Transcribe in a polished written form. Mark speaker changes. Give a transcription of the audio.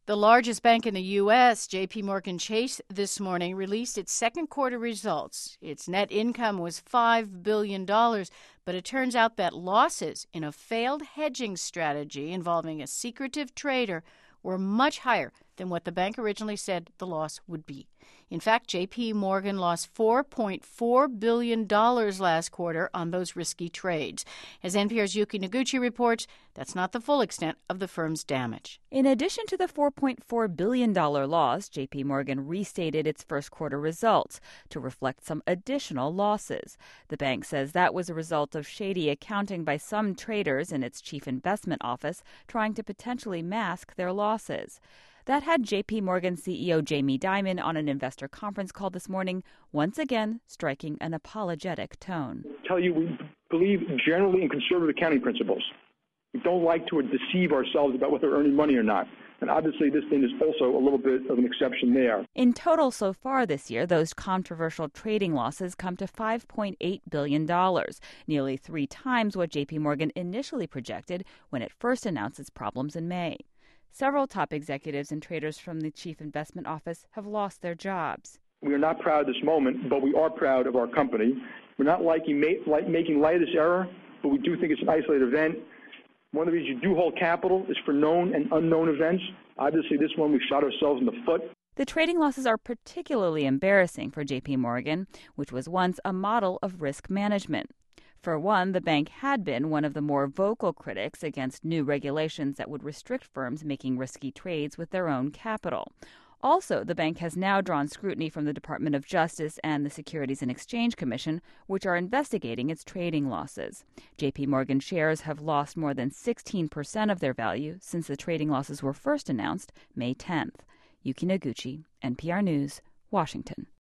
Speaker 1: The largest bank in the U.S., J.P. Morgan Chase, this morning released its second quarter results. Its net income was $5 billion, but it turns out that losses in a failed hedging strategy involving a secretive trader were much higher than what the bank originally said the loss would be. In fact, J.P. Morgan lost $4.4 billion last quarter on those risky trades. As NPR's Yuki Noguchi reports, that's not the full extent of the firm's damage.
Speaker 2: In addition to the $4.4 billion loss, J.P. Morgan restated its first quarter results to reflect some additional losses. The bank says that was a result of shady accounting by some traders in its chief investment office trying to potentially mask their losses. That had J.P. Morgan CEO Jamie Dimon on an investor conference call this morning, once again striking an apologetic tone.
Speaker 3: I tell you, we believe generally in conservative accounting principles. We don't like to deceive ourselves about whether we're earning money or not. And obviously, this thing is also a little bit of an exception there.
Speaker 2: In total so far this year, those controversial trading losses come to $5.8 billion, nearly 3 times what J.P. Morgan initially projected when it first announced its problems in May. Several top executives and traders from the chief investment office have lost their jobs.
Speaker 3: We are not proud of this moment, but we are proud of our company. We're not making light of this error, but we do think it's an isolated event. One of the reasons you do hold capital is for known and unknown events. Obviously, this one we shot ourselves in the foot.
Speaker 2: The trading losses are particularly embarrassing for J.P. Morgan, which was once a model of risk management. For one, the bank had been one of the more vocal critics against new regulations that would restrict firms making risky trades with their own capital. Also, the bank has now drawn scrutiny from the Department of Justice and the Securities and Exchange Commission, which are investigating its trading losses. J.P. Morgan shares have lost more than 16% of their value since the trading losses were first announced May 10th. Yuki Noguchi, NPR News, Washington.